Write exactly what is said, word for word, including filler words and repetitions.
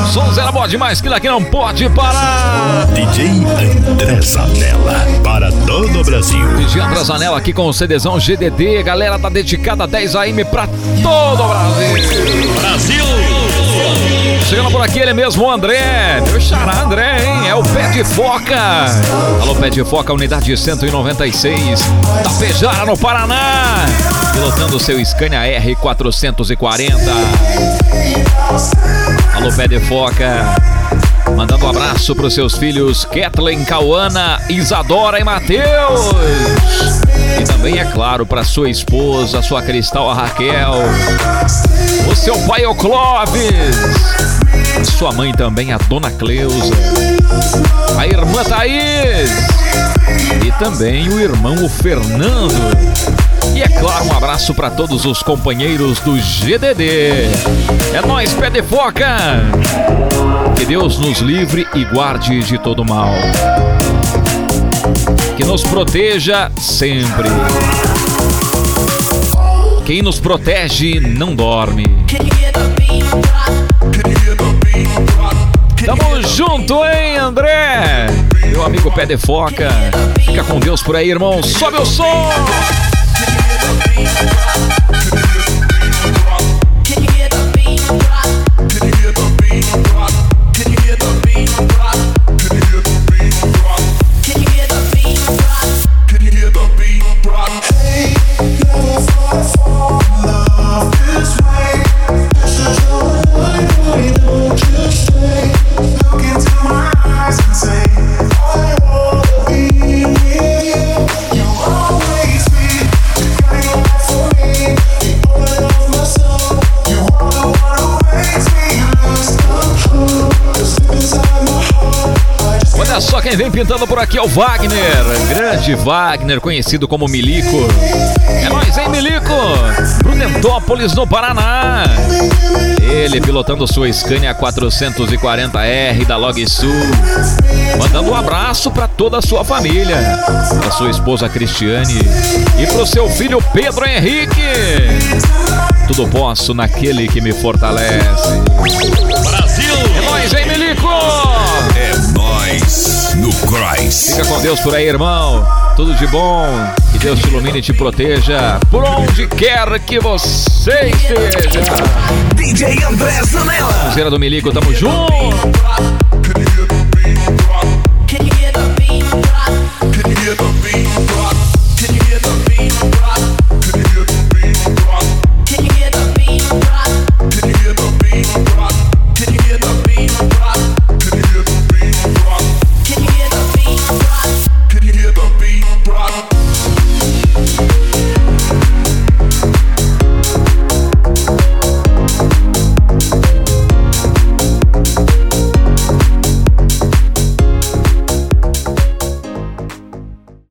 Som zero boa demais, que daqui não pode parar. D J André Zanella, para todo o Brasil. D J André Zanella aqui com o CDzão G D D. Galera, tá dedicada a dez A M pra todo o Brasil. Brasil! Chegando por aqui ele mesmo, o André. Meu xará André, hein? É o Pé de Foca. Alô, Pé de Foca, unidade cento e noventa e seis, Tapejara, no Paraná. Pilotando seu Scania R quatrocentos e quarenta. Alô, Pé de Foca. Mandando um abraço pros seus filhos Kathleen, Cauana, Isadora e Matheus. E também, é claro, pra sua esposa, sua Cristal, a Raquel. O seu pai, o Clóvis. Sua mãe também, a Dona Cleusa. A irmã Thaís. E também o irmão, o Fernando. E é claro, um abraço para todos os companheiros do G D D. É nóis, Pé de Foca. Que Deus nos livre e guarde de todo mal. Que nos proteja sempre. Quem nos protege não dorme. Tamo junto, hein, André? Meu amigo Pé de Foca. Fica com Deus por aí, irmão. Sobe o som! Só quem vem pintando por aqui é o Wagner, grande Wagner, conhecido como Milico. É nóis, hein, Milico? Prudentópolis, no Paraná. Ele pilotando sua Scania quatrocentos e quarenta R da Log Sul. Mandando um abraço pra toda a sua família, pra sua esposa Cristiane e pro seu filho Pedro Henrique. Tudo posso naquele que me fortalece. Brasil! É nóis, hein, Milico? É nóis no Cross. Fica com Deus por aí, irmão. Tudo de bom. Que Deus te ilumine e te proteja por onde quer que você esteja. D J André Zanella. Cruzeira do Milico, tamo junto.